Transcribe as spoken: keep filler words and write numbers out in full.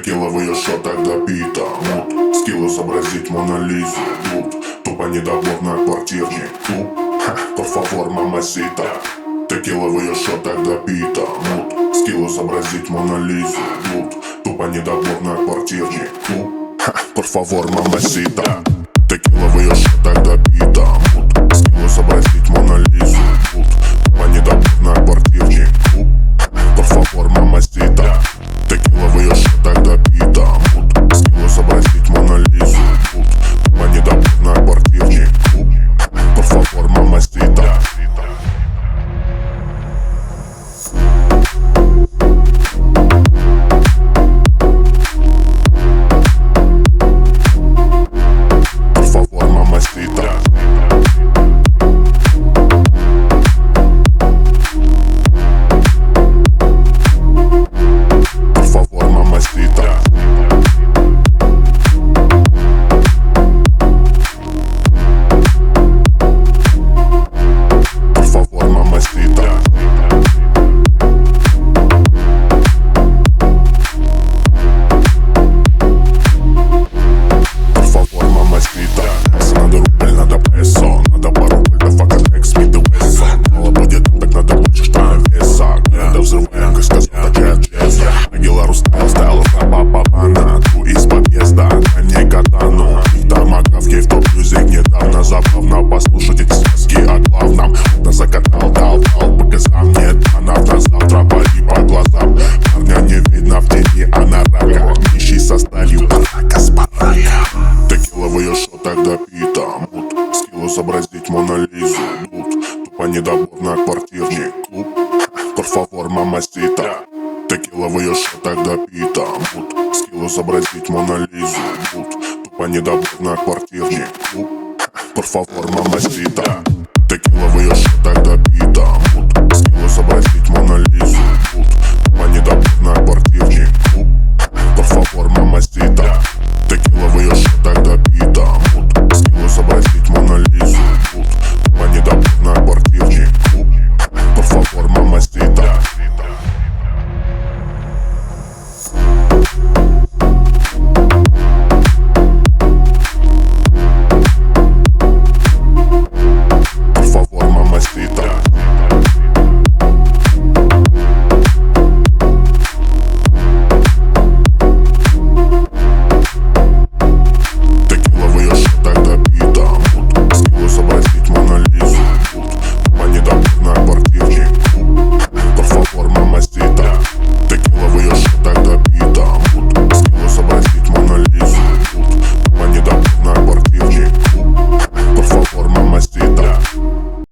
Текила в ее шотах допита. Мут, скилл изобразить Монолизу. Тут, тупо недобор на квартирник. Туп, ха, por favor, мамасита. Текила в ее шотах допита. Мут, скилл изобразить Монолизу. Тут, тупо недобор на квартирник. Туп, ха, por favor, мамасита. Текила в ее шотах допита. Мут, скилл изобразить Монолизу. Тут, тупо недобор на квартирник. Туп, ха, por favor, мамасита. Текила в ее шотах допита. Мут, скилл изобразить Монолизу. Тут, тупо недобор на квартирник. Туп, ха, por favor, мамасита. Послушать эти сказки о главном. На закатал, дал, дал, показал мне банов. На завтра пали по глазам. Парня не видно в тени, а на рака. Нищий со сталью, барака с барака. Текила в ее шотах допита. Мут, скилл изобразить Монолизу. Тут, тупо недобор на квартирник. Клуб, por favor, мамасита. Текила в ее шотах допита. Мут, скилл изобразить Монолизу. Тут, тупо недобор на квартирник. Клуб, por favor, mamacita.